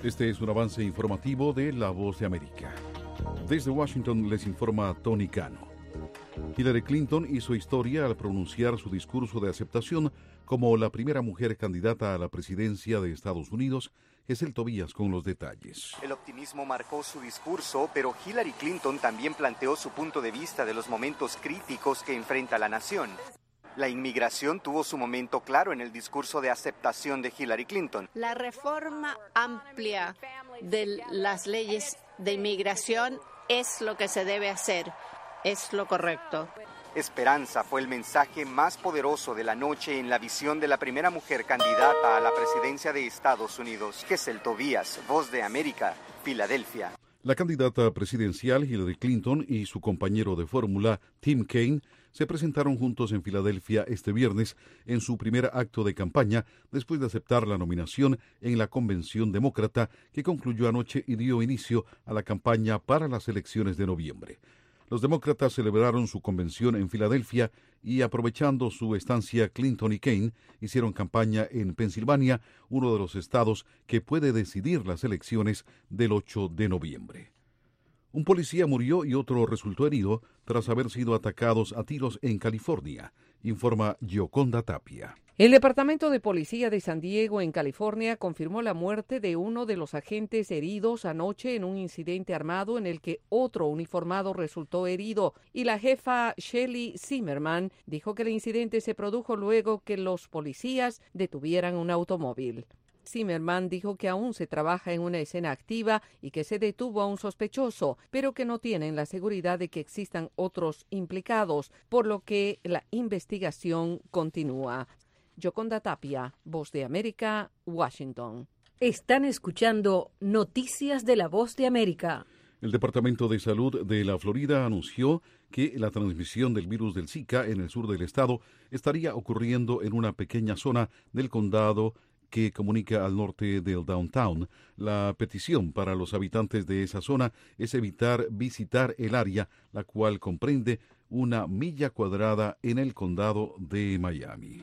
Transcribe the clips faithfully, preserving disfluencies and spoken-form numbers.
Este es un avance informativo de La Voz de América. Desde Washington les informa Tony Cano. Hillary Clinton hizo historia al pronunciar su discurso de aceptación como la primera mujer candidata a la presidencia de Estados Unidos. Gesell Tobías con los detalles. El optimismo marcó su discurso, pero Hillary Clinton también planteó su punto de vista de los momentos críticos que enfrenta la nación. La inmigración tuvo su momento claro en el discurso de aceptación de Hillary Clinton. La reforma amplia de las leyes de inmigración es lo que se debe hacer, es lo correcto. Esperanza fue el mensaje más poderoso de la noche en la visión de la primera mujer candidata a la presidencia de Estados Unidos. Gesell Tobías, Voz de América, Filadelfia. La candidata presidencial Hillary Clinton y su compañero de fórmula Tim Kaine se presentaron juntos en Filadelfia este viernes en su primer acto de campaña después de aceptar la nominación en la convención demócrata que concluyó anoche y dio inicio a la campaña para las elecciones de noviembre. Los demócratas celebraron su convención en Filadelfia y, aprovechando su estancia, Clinton y Kaine hicieron campaña en Pensilvania, uno de los estados que puede decidir las elecciones del ocho de noviembre. Un policía murió y otro resultó herido tras haber sido atacados a tiros en California, informa Gioconda Tapia. El Departamento de Policía de San Diego, en California, confirmó la muerte de uno de los agentes heridos anoche en un incidente armado en el que otro uniformado resultó herido, y la jefa Shelley Zimmerman dijo que el incidente se produjo luego que los policías detuvieran un automóvil. Zimmerman dijo que aún se trabaja en una escena activa y que se detuvo a un sospechoso, pero que no tienen la seguridad de que existan otros implicados, por lo que la investigación continúa. Gioconda Tapia, Voz de América, Washington. Están escuchando Noticias de la Voz de América. El Departamento de Salud de la Florida anunció que la transmisión del virus del Zika en el sur del estado estaría ocurriendo en una pequeña zona del condado que comunica al norte del downtown. La petición para los habitantes de esa zona es evitar visitar el área, la cual comprende una milla cuadrada en el condado de Miami.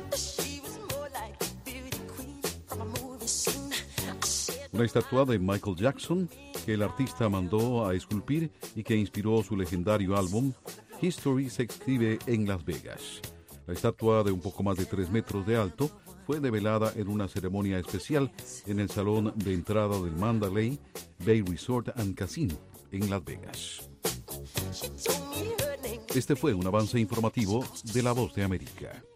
Una estatua de Michael Jackson que el artista mandó a esculpir y que inspiró su legendario álbum History se exhibe en Las Vegas. La estatua, de un poco más de tres metros de alto, fue develada en una ceremonia especial en el salón de entrada del Mandalay Bay Resort and Casino en Las Vegas. Este fue un avance informativo de La Voz de América.